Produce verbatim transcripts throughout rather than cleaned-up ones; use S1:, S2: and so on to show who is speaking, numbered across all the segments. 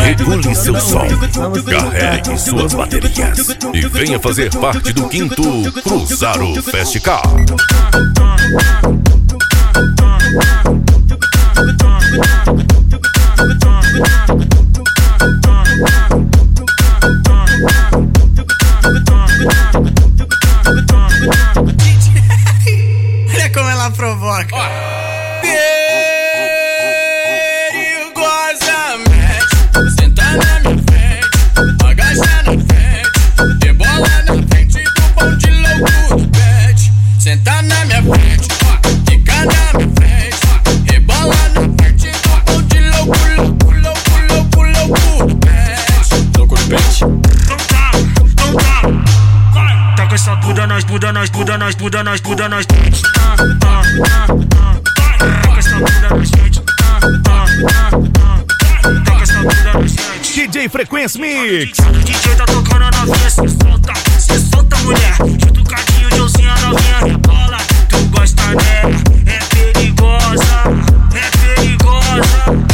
S1: Regule seu som, carregue suas baterias e venha fazer parte do quinto Cruzaru Festival.
S2: Olha como ela provoca. Perigosamente, senta na minha frente, agacha na frente, rebola na frente do bonde louco do pet. Senta na minha frente, fica na minha frente, rebola na frente do bonde louco, louco, louco, louco, louco do pet. Louco do pet.
S3: Não dá, não dá. Vai. Tá com essa Buda nas Buda nas Buda nas Buda nas Buda nas ah, ah, ah, ah. Tá com essa Buda nas frente. Ah, ah, ah, ah. Tá com essa Buda nas frente.
S1: D J Frequência Mix.
S3: O D J tá tocando a novinha, cê solta, cê solta mulher. Jutucadinho de oncinha novinha, rebola, tu gosta dela. É perigosa, é perigosa.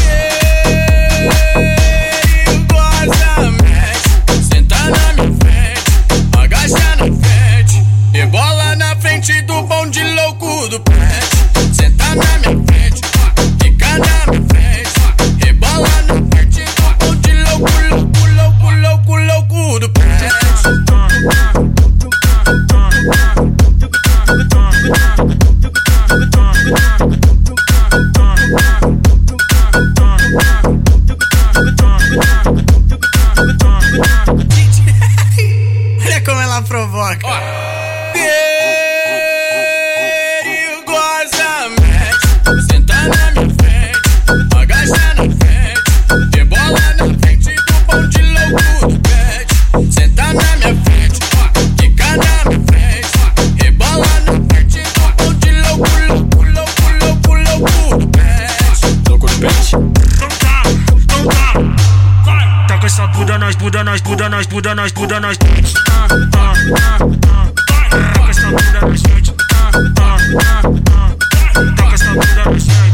S2: Perigosamente, senta na minha frente, agacha na frente, rebola na frente do bonde louco do pet. Senta na minha frente, fica na minha frente, rebola na frente do bonde louco, louco, louco, louco, louco do pet. Olha como ela provoca. Perigosamente, senta na minha frente, agacha na frente, rebola na frente do bonde louco do pet. Senta na minha frente, fica na minha frente, rebola na frente do bonde louco, louco, louco, louco, louco do pet. Louco do pet.
S3: Não dá, não dá. Vai. Tá com essa Buda nas Buda nas Buda nas Buda nas Buda nas ah, ah, ah, ah. Tá com essa Buda nas frente. Ah, ah, ah, ah. Tá com essa Buda nas frente.